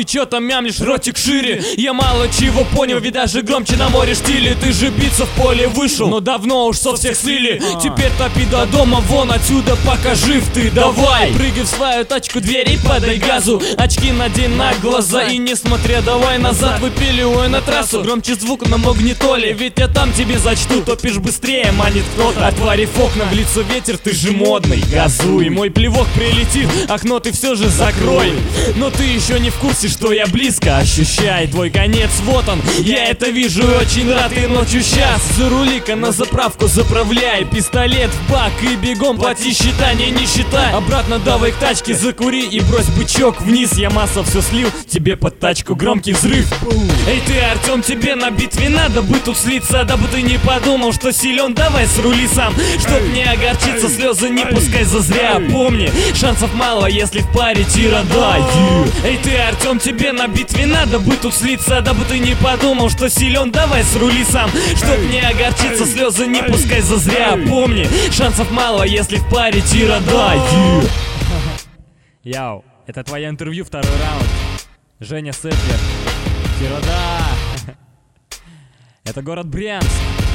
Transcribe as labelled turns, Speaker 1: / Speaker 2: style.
Speaker 1: ты чё там мямлишь, ротик шире? Я мало чего понял, ведь даже громче на море штили. Ты же биться в поле вышел, но давно уж со всех слили. Теперь топи до дома, вон отсюда, пока жив ты. Давай, прыгай в свою тачку, двери, подай газу. Очки надень на глаза и не смотря, давай назад, выпиливай на трассу. Громче звук на магнитоле, ведь я там тебе зачту. Топишь быстрее, манит кто-то. Отворив окна, в лицо ветер, ты же модный. Газуй, мой плевок прилетит, окно ты все же закрой. Но ты еще не в курсе, что я близко. Ощущай, твой конец, вот он. Я это вижу, очень рад, и ночью сейчас. Зарули-ка на заправку, заправляй. Пистолет в бак и бегом плати счета, не считай. Обратно давай к тачке, закури и брось бычок вниз. Я масло все слил, тебе под тачку громкий взрыв. Эй ты, Артем, тебе на битве надо бы тут слиться, дабы ты не подумал, что силен, давай срули сам. Чтоб не огорчиться, слезы не пускай зазря. Помни, шансов мало, если в паре тирада. Эй ты, Артем, тебе на битве надо бы тут слиться, дабы ты не подумал, что силен, давай срули сам. Чтоб не огорчиться, слезы не пускай зазря. Помни, шансов мало, если в паре тирада. Яу, это твое интервью, второй раунд. Женя Сетлер, тирада. Это город Брянск.